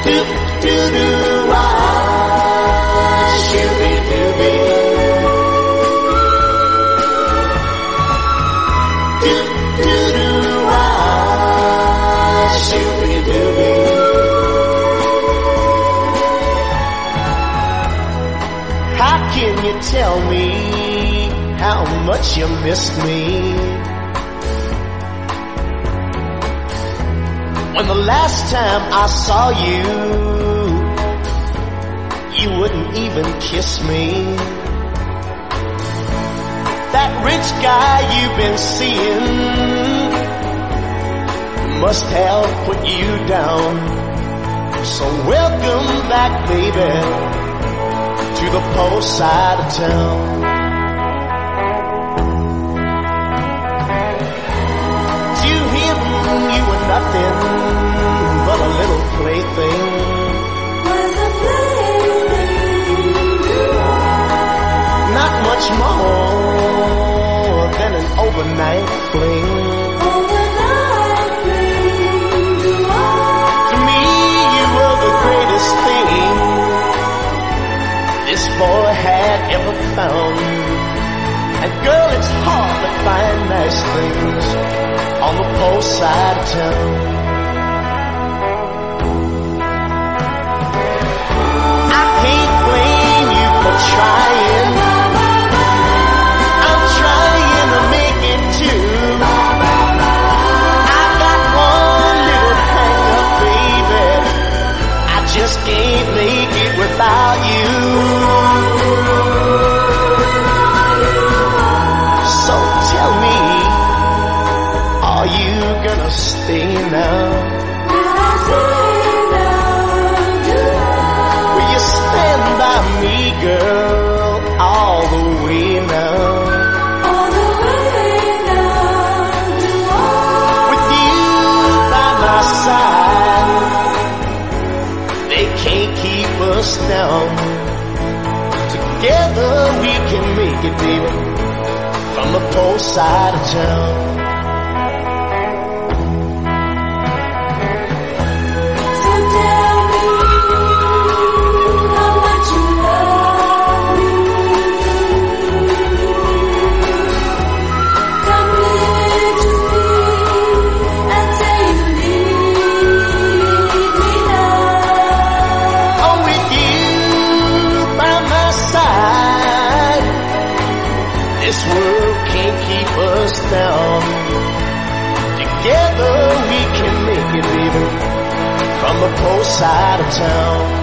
How can you tell me how much you missed me when the last time I saw you, you wouldn't even kiss me? That rich guy you've been seeing must have put you down. So welcome back, baby, to the poor side of town. To him you were nothing but a little plaything. Was a plaything. Not much more than an overnight fling. Overnight fling. To me you were the greatest thing this boy had ever found. And girl, it's hard to find nice things on the poor side of town. I can't blame you for trying. I'm trying to make it too. I got one little hang up, baby. I just can't make it without you. So tell me, are you gonna stay now? Will you stand by me, girl, all the way now? With you by my side, they can't keep us down. Together we can make it, baby, from the poor side of town. So tell me how much you love me. Come here to me and say you need me now. Oh, with you by my side, this world can't keep us down. Together we can make it, baby, from the poor side of town.